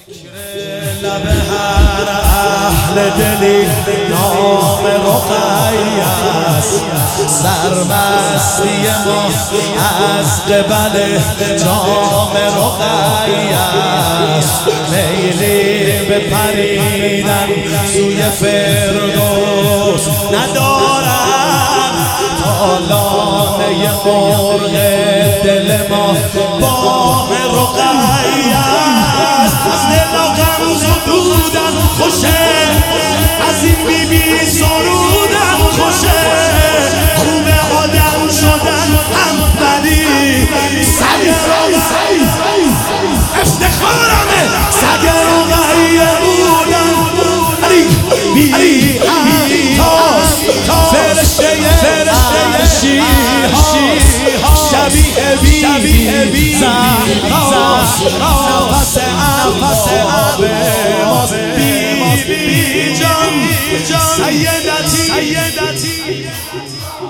لب هر اهل دلی نام رقیه است، سرمستی ما از قبل جام رقیه است. میلی به پریدن سوی فردوس ندارد، تا لانه مرغ دل ما بام رقیه است. از دل و غم زدودن خوشه، از این بیبی سرودن خوشه، خوب آدم شدن همبری. سگ افتخارمه، سگ رقیه بودن. بی تاس فرشته عرشی هاست، شبیه بی زهراست، نفس آب ماست. بی جان سیدتی